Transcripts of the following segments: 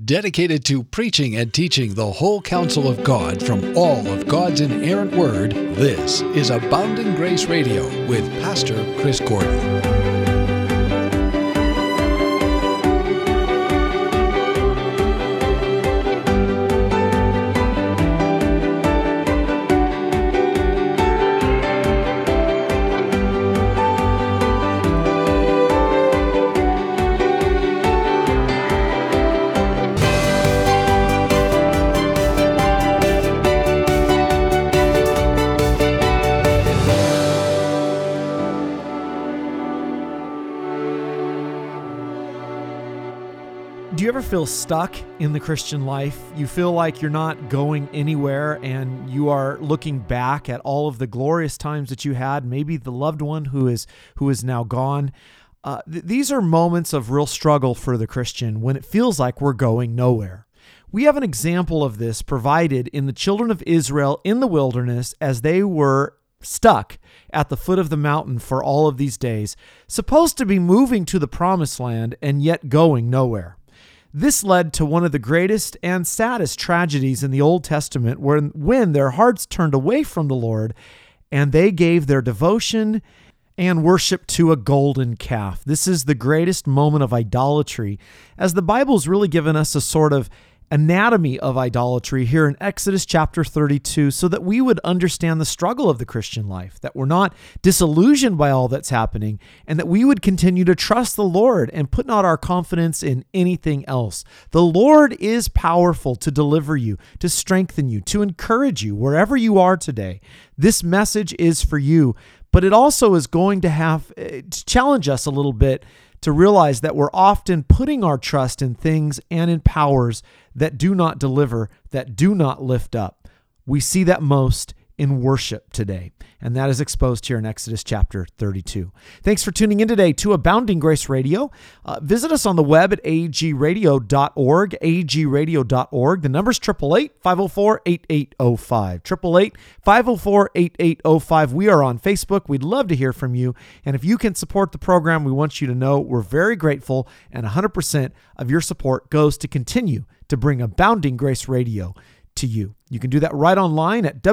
Dedicated to preaching and teaching the whole counsel of God from all of God's inerrant word, this is Abounding Grace Radio with Pastor Chris Gordon. Do you ever feel stuck in the Christian life? You feel like you're not going anywhere and you are looking back at all of the glorious times that you had, maybe the loved one who is now gone. These are moments of real struggle for the Christian when it feels like we're going nowhere. We have an example of this provided in the children of Israel in the wilderness as they were stuck at the foot of the mountain for all of these days, supposed to be moving to the promised land and yet going nowhere. This led to one of the greatest and saddest tragedies in the Old Testament when their hearts turned away from the Lord and they gave their devotion and worship to a golden calf. This is the greatest moment of idolatry, as the Bible's really given us a sort of anatomy of idolatry here in Exodus chapter 32 so that we would understand the struggle of the Christian life, that we're not disillusioned by all that's happening, and that we would continue to trust the Lord and put not our confidence in anything else. The Lord is powerful to deliver you, to strengthen you, to encourage you wherever you are today. This message is for you, but it also is going to have to challenge us a little bit to realize that we're often putting our trust in things and in powers that do not deliver, that do not lift up. We see that most in worship today, and that is exposed here in Exodus chapter 32. Thanks for tuning in today to Abounding Grace Radio. Visit us on the web at agradio.org, agradio.org. The number's 888-504-8805, 888-504-8805. We are on Facebook. We'd love to hear from you, and if you can support the program, we want you to know we're very grateful, and 100% of your support goes to continue to bring Abounding Grace Radio to you. You can do that right online at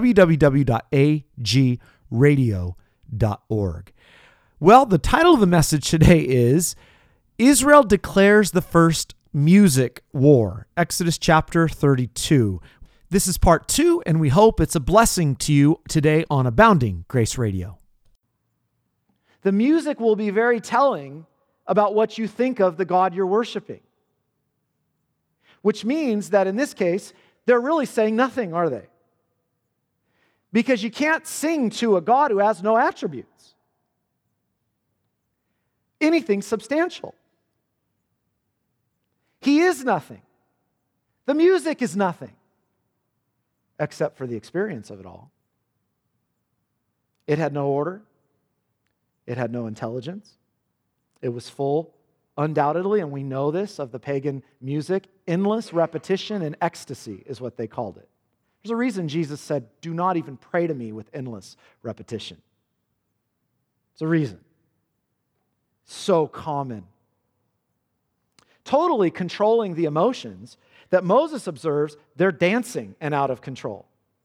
www.agradio.org. Well, the title of the message today is Israel Declares the First Music War, Exodus chapter 32. This is part 2, and we hope it's a blessing to you today on Abounding Grace Radio. The music will be very telling about what you think of the God you're worshiping, which means that in this case, they're really saying nothing, are they? Because you can't sing to a God who has no attributes, anything substantial. He is nothing. The music is nothing, except for the experience of it all. It had no order. It had no intelligence. It was full, undoubtedly, and we know this of the pagan music, endless repetition and ecstasy is what they called it. There's a reason Jesus said, "Do not even pray to me with endless repetition." It's a reason. So common. Totally controlling the emotions that Moses observes, they're dancing and out of control.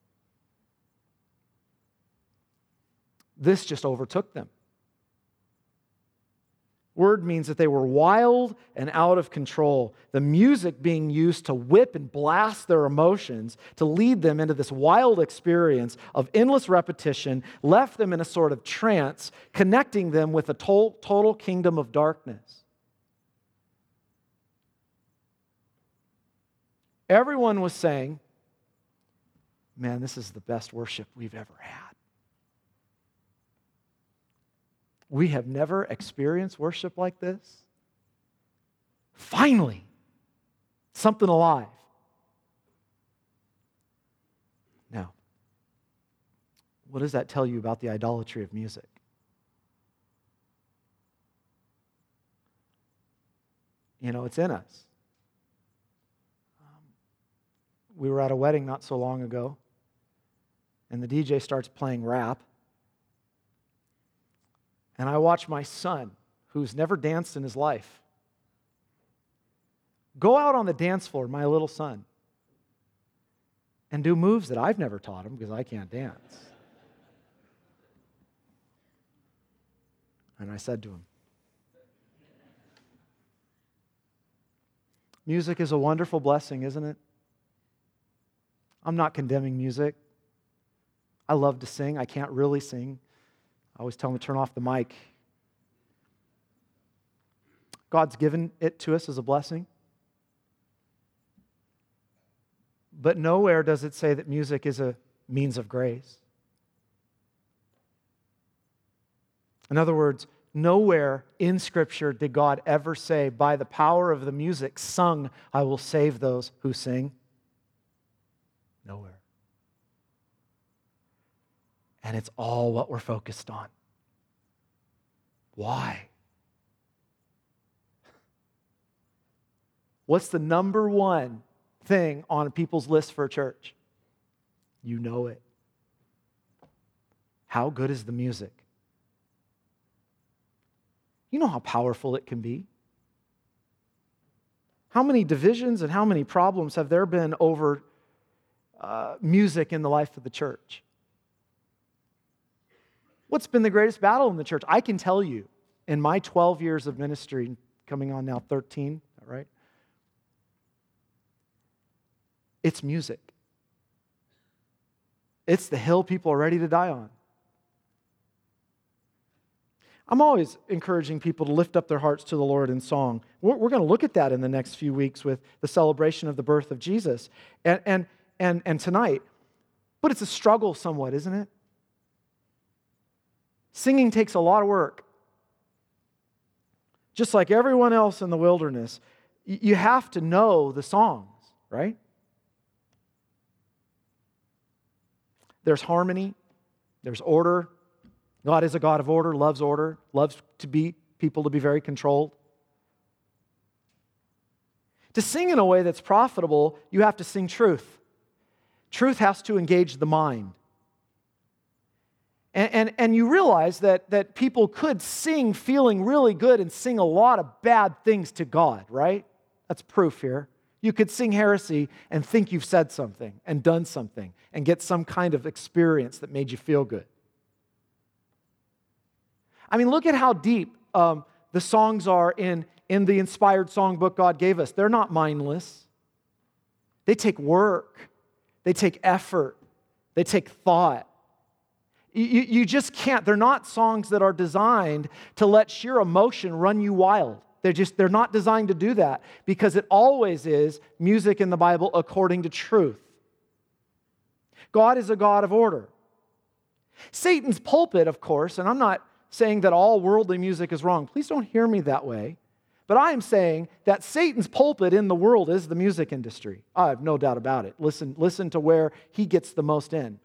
This just overtook them. Word means that they were wild and out of control. The music being used to whip and blast their emotions, to lead them into this wild experience of endless repetition, left them in a sort of trance, connecting them with a total kingdom of darkness. Everyone was saying, "Man, this is the best worship we've ever had. We have never experienced worship like this. Finally, something alive." Now, what does that tell you about the idolatry of music? You know, it's in us. We were at a wedding not so long ago, and the DJ starts playing rap. And I watch my son, who's never danced in his life, go out on the dance floor, my little son, and do moves that I've never taught him because I can't dance. And I said to him, music is a wonderful blessing, isn't it? I'm not condemning music. I love to sing. I can't really sing. I always tell him to turn off the mic. God's given it to us as a blessing. But nowhere does it say that music is a means of grace. In other words, nowhere in Scripture did God ever say, by the power of the music sung, I will save those who sing. Nowhere. And it's all what we're focused on. Why? What's the number one thing on people's list for a church? You know it. How good is the music? You know how powerful it can be. How many divisions and how many problems have there been over music in the life of the church? What's been the greatest battle in the church? I can tell you, in my 12 years of ministry, coming on now 13, right? It's music. It's the hill people are ready to die on. I'm always encouraging people to lift up their hearts to the Lord in song. We're going to look at that in the next few weeks with the celebration of the birth of Jesus and tonight. But it's a struggle somewhat, isn't it? Singing takes a lot of work. Just like everyone else in the wilderness, you have to know the songs, right? There's harmony, there's order. God is a God of order, loves people to be very controlled. To sing in a way that's profitable, you have to sing truth. Truth has to engage the mind. And you realize that people could sing feeling really good and sing a lot of bad things to God, right? That's proof here. You could sing heresy and think you've said something and done something and get some kind of experience that made you feel good. I mean, look at how deep the songs are in the inspired songbook God gave us. They're not mindless. They take work. They take effort. They take thought. You just can't. They're not songs that are designed to let sheer emotion run you wild. They're not designed to do that because it always is music in the Bible according to truth. God is a God of order. Satan's pulpit, of course, and I'm not saying that all worldly music is wrong. Please don't hear me that way. But I am saying that Satan's pulpit in the world is the music industry. I have no doubt about it. Listen to where he gets the most in.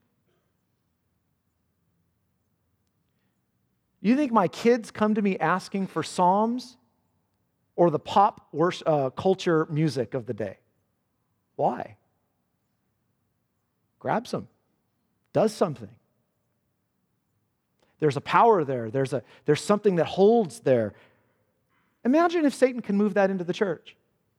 You think my kids come to me asking for psalms or the pop culture music of the day? Why? Grabs them. Does something. There's a power there. There's something that holds there. Imagine if Satan can move that into the church.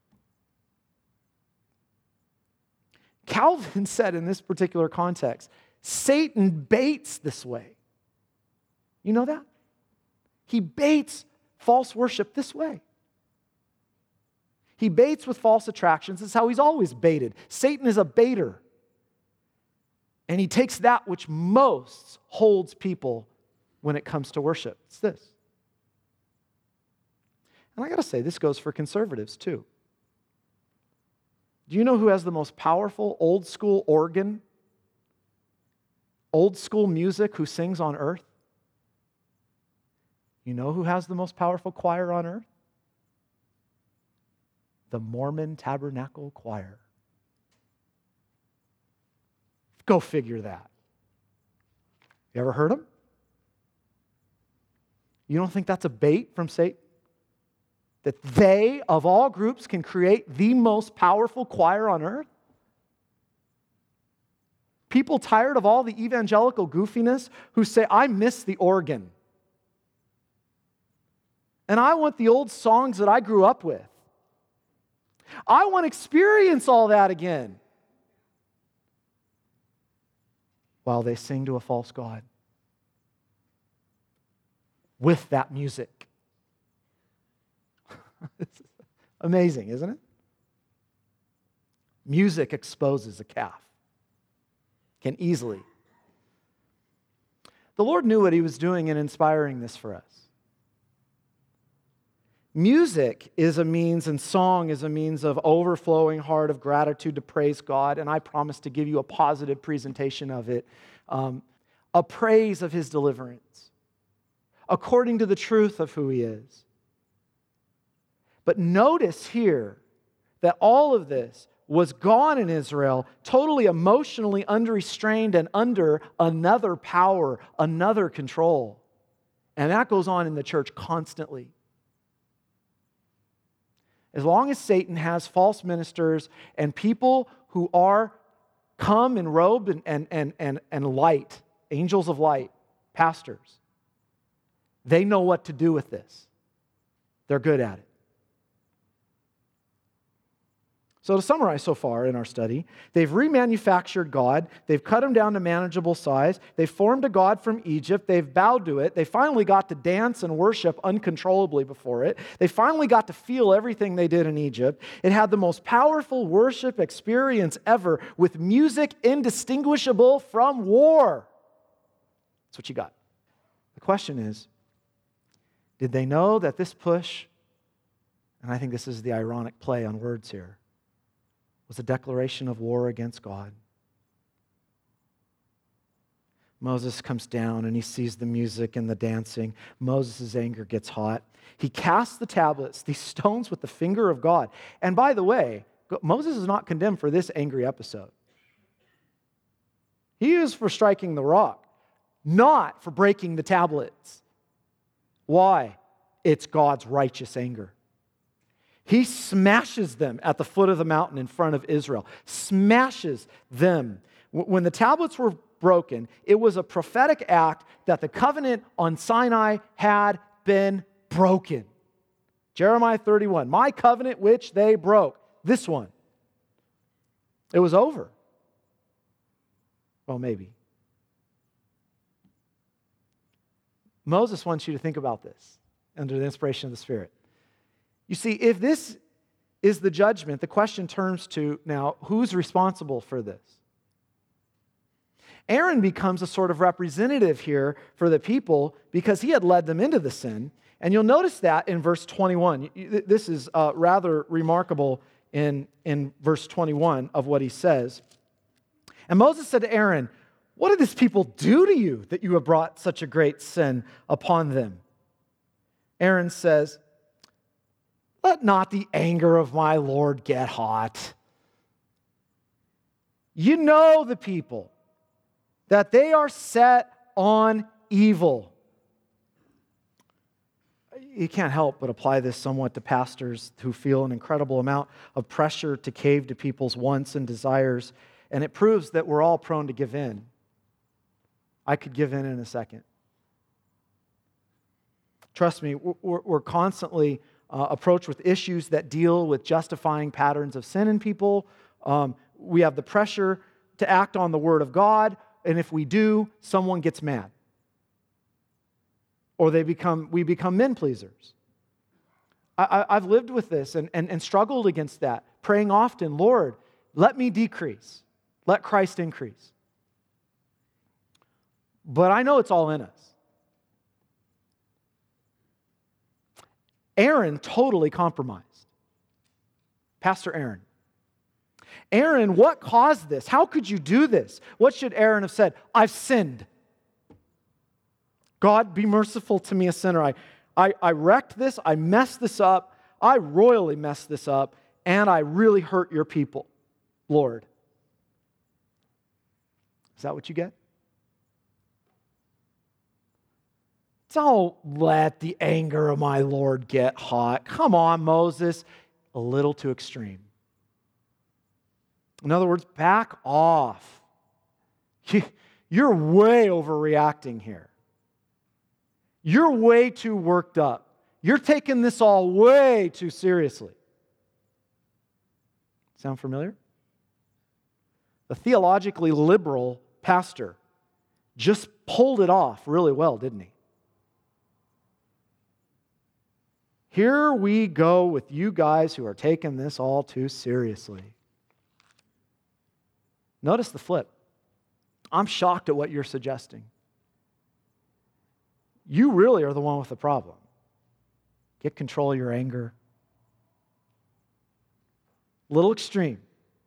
Calvin said in this particular context, Satan baits this way. You know that? He baits false worship this way. He baits with false attractions. This is how he's always baited. Satan is a baiter. And he takes that which most holds people when it comes to worship. It's this. And I got to say, this goes for conservatives too. Do you know who has the most powerful old school organ, old school music, who sings on earth? You know who has the most powerful choir on earth? The Mormon Tabernacle Choir. Go figure that. You ever heard them? You don't think that's a bait from Satan? That they, of all groups, can create the most powerful choir on earth? People tired of all the evangelical goofiness who say, I miss the organ. And I want the old songs that I grew up with. I want to experience all that again. While they sing to a false god with that music. It's amazing, isn't it? Music exposes a calf. Can easily. The Lord knew what He was doing in inspiring this for us. Music is a means, and song is a means of overflowing heart of gratitude to praise God, and I promise to give you a positive presentation of it. A praise of His deliverance, according to the truth of who He is. But notice here that all of this was gone in Israel, totally emotionally unrestrained and under another power, another control. And that goes on in the church constantly. As long as Satan has false ministers and people who are come in robe and light, angels of light, pastors, they know what to do with this. They're good at it. So to summarize so far in our study, they've remanufactured God, they've cut Him down to manageable size, they've formed a god from Egypt, they've bowed to it, they finally got to dance and worship uncontrollably before it, they finally got to feel everything they did in Egypt. It had the most powerful worship experience ever with music indistinguishable from war. That's what you got. The question is, did they know that this push, and I think this is the ironic play on words here, was a declaration of war against God? Moses comes down and he sees the music and the dancing. Moses' anger gets hot. He casts the tablets, these stones, with the finger of God. And by the way, Moses is not condemned for this angry episode. He is for striking the rock, not for breaking the tablets. Why? It's God's righteous anger. He smashes them at the foot of the mountain in front of Israel. Smashes them. When the tablets were broken, it was a prophetic act that the covenant on Sinai had been broken. Jeremiah 31, my covenant which they broke. This one. It was over. Well, maybe. Moses wants you to think about this under the inspiration of the Spirit. You see, if this is the judgment, the question turns to now, who's responsible for this? Aaron becomes a sort of representative here for the people because he had led them into the sin. And you'll notice that in verse 21. This is rather remarkable in verse 21 of what he says. And Moses said to Aaron, what did this people do to you that you have brought such a great sin upon them? Aaron says, let not the anger of my Lord get hot. You know the people, that they are set on evil. You can't help but apply this somewhat to pastors who feel an incredible amount of pressure to cave to people's wants and desires, and it proves that we're all prone to give in. I could give in a second. Trust me, we're constantly approached with issues that deal with justifying patterns of sin in people. We have the pressure to act on the Word of God, and if we do, someone gets mad. Or we become men pleasers. I've lived with this and struggled against that, praying often, Lord, let me decrease, let Christ increase. But I know it's all in us. Aaron totally compromised. Pastor Aaron. Aaron, what caused this? How could you do this? What should Aaron have said? I've sinned. God, be merciful to me, a sinner. I wrecked this. I messed this up. I royally messed this up. And I really hurt your people, Lord. Is that what you get? Don't let the anger of my Lord get hot. Come on, Moses. A little too extreme. In other words, back off. You're way overreacting here. You're way too worked up. You're taking this all way too seriously. Sound familiar? The theologically liberal pastor just pulled it off really well, didn't he? Here we go with you guys who are taking this all too seriously. Notice the flip. I'm shocked at what you're suggesting. You really are the one with the problem. Get control of your anger. Little extreme.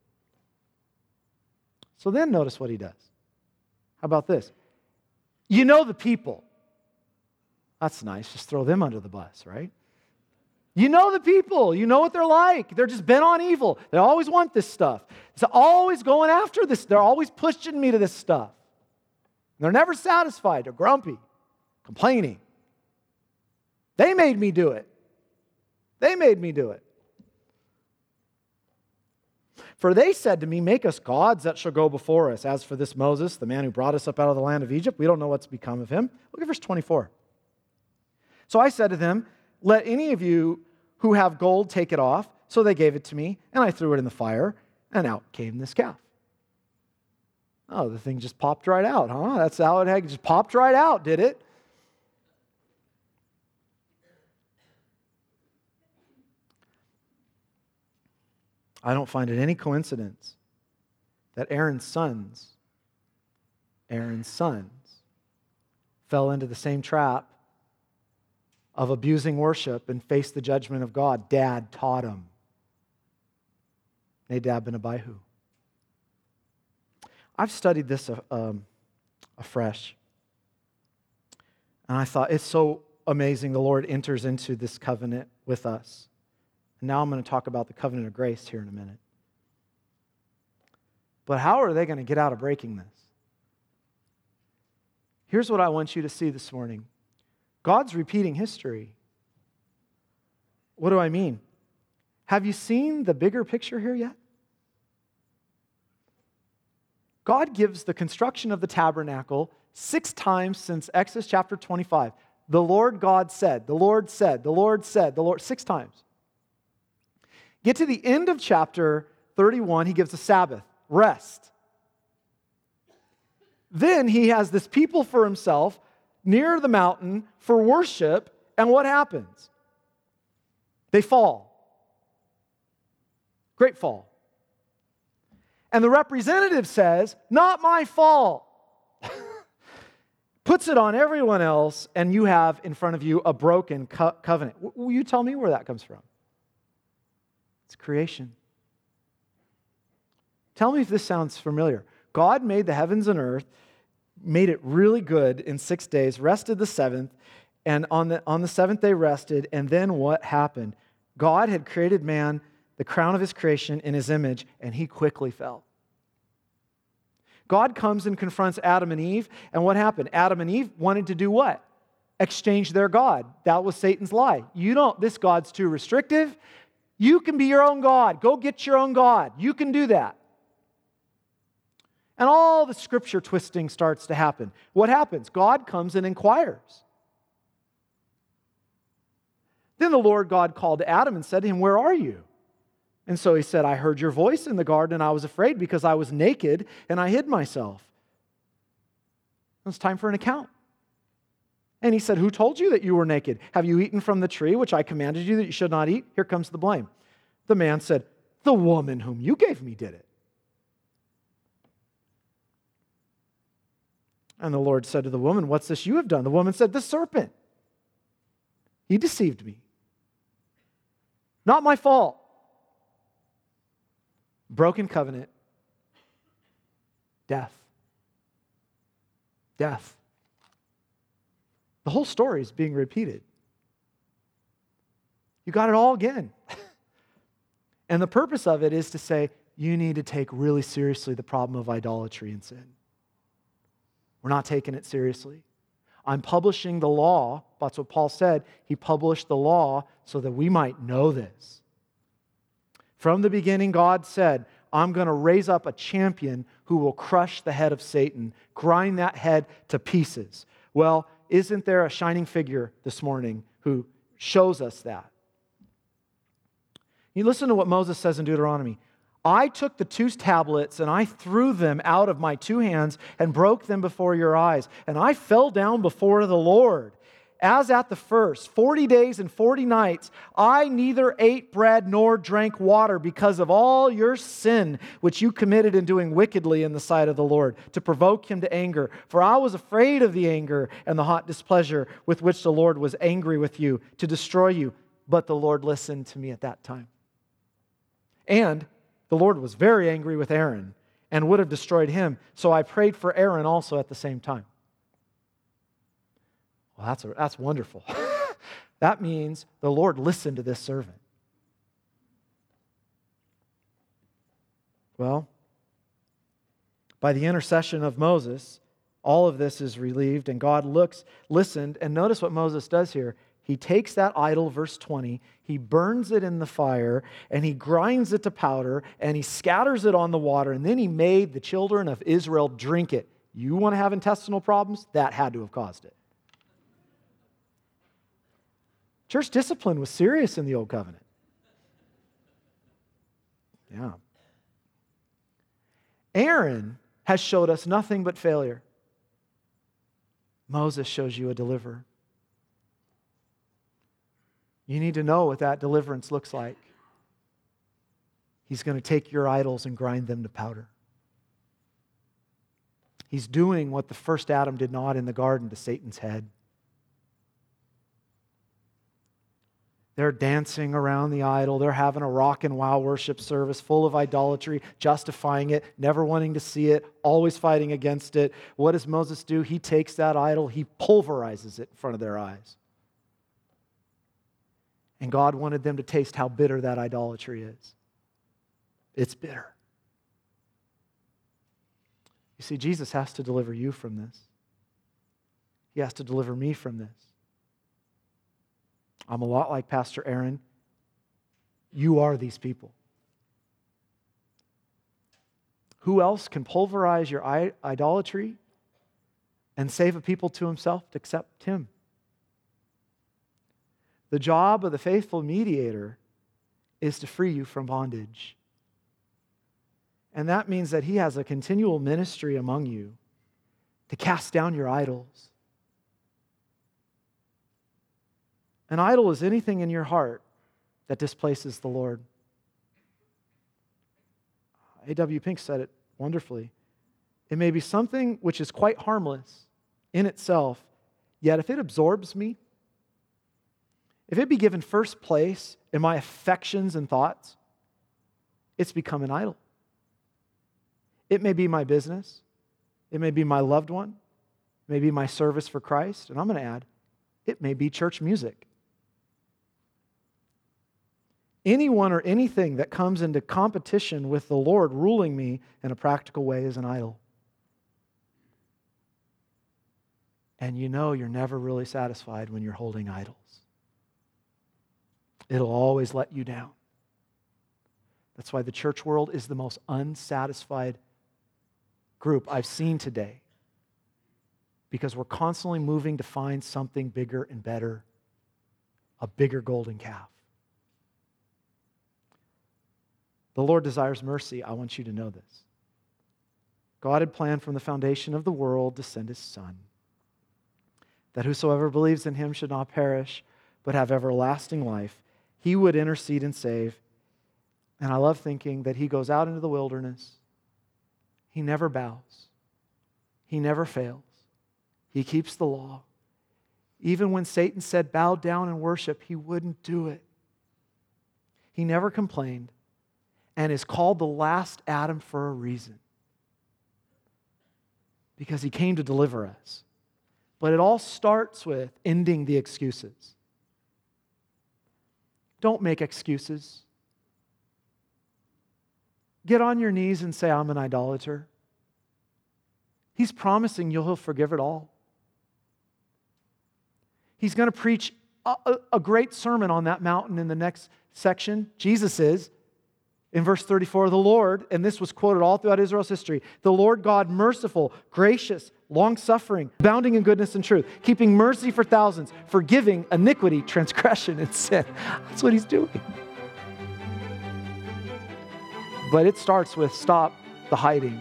So then notice what he does. How about this? You know the people. That's nice. Just throw them under the bus, right? You know the people. You know what they're like. They're just bent on evil. They always want this stuff. It's always going after this. They're always pushing me to this stuff. They're never satisfied. They're grumpy, complaining. They made me do it. They made me do it. For they said to me, make us gods that shall go before us. As for this Moses, the man who brought us up out of the land of Egypt, we don't know what's become of him. Look at verse 24. So I said to them, let any of you who have gold take it off. So they gave it to me, and I threw it in the fire, and out came this calf. Oh, the thing just popped right out, huh? That's how it had just popped right out, did it? I don't find it any coincidence that Aaron's sons fell into the same trap of abusing worship and faced the judgment of God. Dad taught them. Nadab and Abihu. I've studied this afresh. And I thought, it's so amazing the Lord enters into this covenant with us. And now I'm going to talk about the covenant of grace here in a minute. But how are they going to get out of breaking this? Here's what I want you to see this morning. God's repeating history. What do I mean? Have you seen the bigger picture here yet? God gives the construction of the tabernacle 6 times since Exodus chapter 25. The Lord God said, the Lord said, the Lord said, the Lord, 6 times. Get to the end of chapter 31, he gives a Sabbath, rest. Then he has this people for himself near the mountain for worship, and what happens? They fall. Great fall. And the representative says, not my fault. Puts it on everyone else, and you have in front of you a broken covenant. Will you tell me where that comes from? It's creation. Tell me if this sounds familiar. God made the heavens and earth, made it really good in 6 days, rested the 7th, and on the 7th day rested, and then what happened? God had created man, the crown of his creation, in his image, and he quickly fell. God comes and confronts Adam and Eve, and what happened? Adam and Eve wanted to do what? Exchange their God. That was Satan's lie. This God's too restrictive. You can be your own God. Go get your own God. You can do that. And all the scripture twisting starts to happen. What happens? God comes and inquires. Then the Lord God called to Adam and said to him, where are you? And so he said, I heard your voice in the garden and I was afraid because I was naked and I hid myself. It's time for an account. And he said, who told you that you were naked? Have you eaten from the tree which I commanded you that you should not eat? Here comes the blame. The man said, the woman whom you gave me did it. And the Lord said to the woman, what's this you have done? The woman said, the serpent. He deceived me. Not my fault. Broken covenant. Death. Death. The whole story is being repeated. You got it all again. And the purpose of it is to say, you need to take really seriously the problem of idolatry and sin. We're not taking it seriously. I'm publishing the law. That's what Paul said. He published the law so that we might know this. From the beginning, God said, I'm going to raise up a champion who will crush the head of Satan, grind that head to pieces. Well, isn't there a shining figure this morning who shows us that? You listen to what Moses says in Deuteronomy. I took the 2 tablets and I threw them out of my 2 hands and broke them before your eyes. And I fell down before the Lord. As at the first, 40 days and 40 nights, I neither ate bread nor drank water because of all your sin, which you committed in doing wickedly in the sight of the Lord, to provoke him to anger. For I was afraid of the anger and the hot displeasure with which the Lord was angry with you, to destroy you. But the Lord listened to me at that time. And the Lord was very angry with Aaron and would have destroyed him. So I prayed for Aaron also at the same time. Well, that's wonderful. That means the Lord listened to this servant. Well, by the intercession of Moses, all of this is relieved, and God listened, and notice what Moses does here. He takes that idol, verse 20, he burns it in the fire, and he grinds it to powder, and he scatters it on the water, and then he made the children of Israel drink it. You want to have intestinal problems? That had to have caused it. Church discipline was serious in the Old Covenant. Yeah. Aaron has showed us nothing but failure. Moses shows you a deliverer. You need to know what that deliverance looks like. He's going to take your idols and grind them to powder. He's doing what the first Adam did not in the garden to Satan's head. They're dancing around the idol. They're having a rock and wow worship service full of idolatry, justifying it, never wanting to see it, always fighting against it. What does Moses do? He takes that idol, he pulverizes it in front of their eyes. And God wanted them to taste how bitter that idolatry is. It's bitter. You see, Jesus has to deliver you from this. He has to deliver me from this. I'm a lot like Pastor Aaron. You are these people. Who else can pulverize your idolatry and save a people to himself except him? The job of the faithful mediator is to free you from bondage. And that means that he has a continual ministry among you to cast down your idols. An idol is anything in your heart that displaces the Lord. A.W. Pink said it wonderfully. It may be something which is quite harmless in itself, yet if it absorbs me, if it be given first place in my affections and thoughts, it's become an idol. It may be my business. It may be my loved one. It may be my service for Christ. And I'm going to add, it may be church music. Anyone or anything that comes into competition with the Lord ruling me in a practical way is an idol. And you know you're never really satisfied when you're holding idols. It'll always let you down. That's why the church world is the most unsatisfied group I've seen today. Because we're constantly moving to find something bigger and better, a bigger golden calf. The Lord desires mercy. I want you to know this. God had planned from the foundation of the world to send His Son, that whosoever believes in Him should not perish, but have everlasting life. He would intercede and save. And I love thinking that He goes out into the wilderness. He never bows. He never fails. He keeps the law. Even when Satan said, bow down and worship, He wouldn't do it. He never complained and is called the last Adam for a reason. Because He came to deliver us. But it all starts with ending the excuses. Don't make excuses. Get on your knees and say, I'm an idolater. He's promising He'll forgive it all. He's going to preach a great sermon on that mountain in the next section. Jesus is. In verse 34, the Lord, and this was quoted all throughout Israel's history, the Lord God merciful, gracious, long-suffering, abounding in goodness and truth, keeping mercy for thousands, forgiving iniquity, transgression, and sin. That's what He's doing. But it starts with stop the hiding.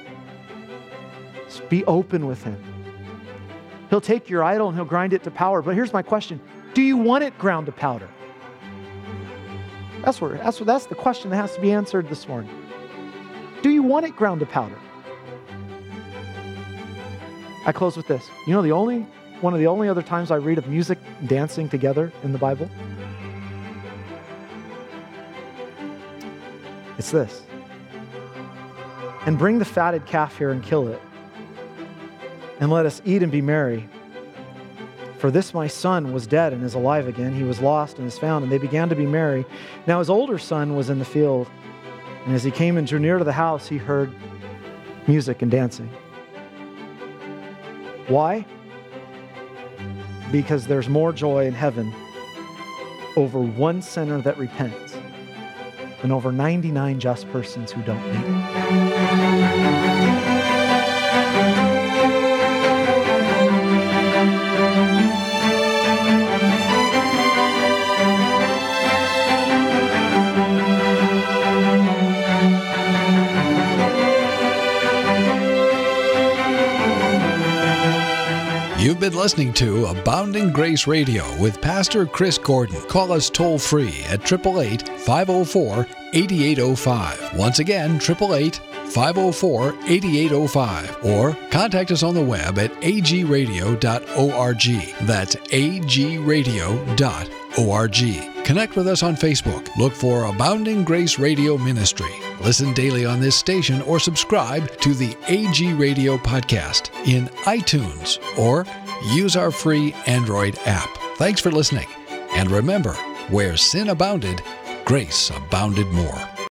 Just be open with him. He'll take your idol and he'll grind it to powder. But here's my question. Do you want it ground to powder? That's the question that has to be answered this morning. Do you want it ground to powder? I close with this. You know, one of the only other times I read of music and dancing together in the Bible? It's this. And bring the fatted calf here and kill it. And let us eat and be merry. For this my son was dead and is alive again. He was lost and is found. And they began to be merry. Now his older son was in the field. And as he came and drew near to the house, he heard music and dancing. Why? Because there's more joy in heaven over one sinner that repents than over 99 just persons who don't make it. You've been listening to Abounding Grace Radio with Pastor Chris Gordon. Call us toll-free at 888-504-8805. Once again, 888-504-8805. Or contact us on the web at agradio.org. That's agradio.org. Connect with us on Facebook. Look for Abounding Grace Radio Ministry. Listen daily on this station or subscribe to the AG Radio podcast in iTunes or use our free Android app. Thanks for listening. And remember, where sin abounded, grace abounded more.